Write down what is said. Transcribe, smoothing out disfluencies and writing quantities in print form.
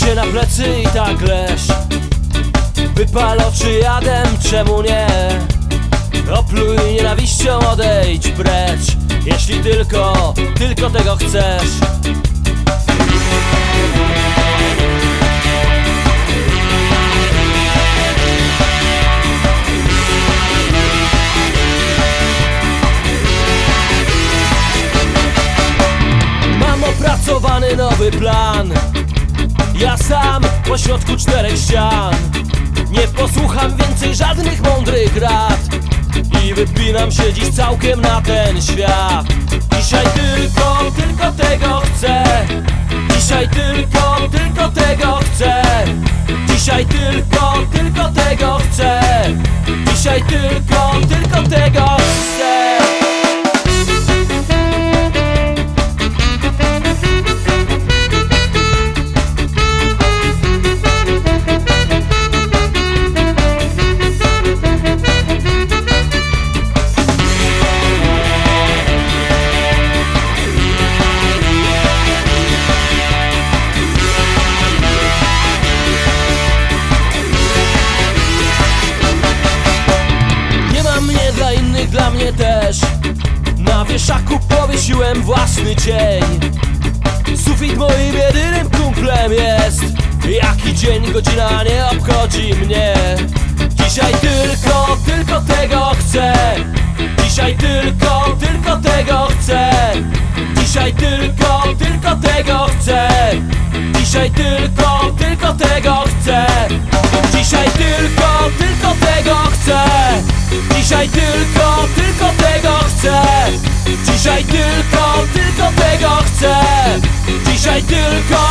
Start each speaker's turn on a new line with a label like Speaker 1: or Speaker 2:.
Speaker 1: się na plecy i tak leż. Wypal oczy jadem, czemu nie? Opluj nienawiścią, odejdź precz, jeśli tylko tego chcesz. Mam opracowany nowy plan, ja sam pośrodku 4 ścian. Nie posłucham więcej żadnych mądrych rad i wypinam się dziś całkiem na ten świat. Dzisiaj tylko tego chcę. Dzisiaj tylko tego chcę. Dzisiaj tylko tego chcę. Dzisiaj tylko tego chcę. Dla mnie też na wieszaku powiesiłem własny cień. Sufit moim jedynym kumplem jest. Jaki dzień, godzina nie obchodzi mnie. Dzisiaj tylko tego chcę. Dzisiaj tylko tego chcę. Dzisiaj tylko tego chcę. Dzisiaj tylko tego chcę. Dzisiaj tylko tego chcę. Dzisiaj tylko tego chcę. Dzisiaj tylko tego chcę. Dzisiaj tylko